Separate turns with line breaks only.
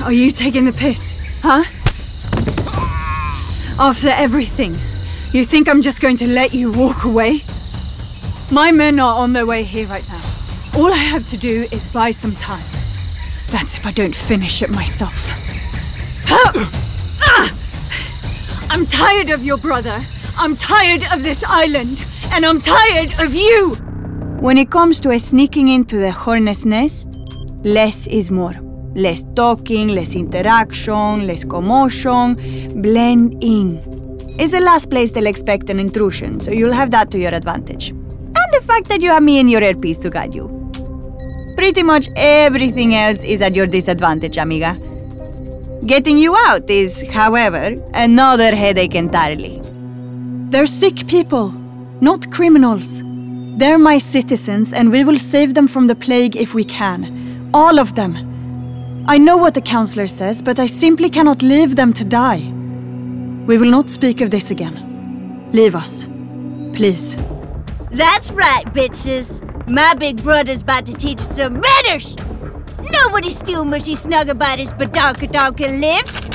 Are you taking the piss? Huh? After everything, you think I'm just going to let you walk away? My men are on their way here right now. All I have to do is buy some time. That's if I don't finish it myself. I'm tired of your brother. I'm tired of this island. And I'm tired of you! When it comes to sneaking into the hornet's nest, less is more. Less talking, less interaction, less commotion. Blend in. It's the last place they'll expect an intrusion, so you'll have that to your advantage. And the fact that you have me in your earpiece to guide you. Pretty much everything else is at your disadvantage, amiga. Getting you out is, however, another headache entirely. They're sick people, not criminals. They're my citizens, and we will save them from the plague if we can. All of them. I know what the counselor says, but I simply cannot leave them to die. We will not speak of this again. Leave us. Please.
That's right, bitches. My big brother's about to teach us some manners. Nobody steal mushy snugglebiters but Donka lives.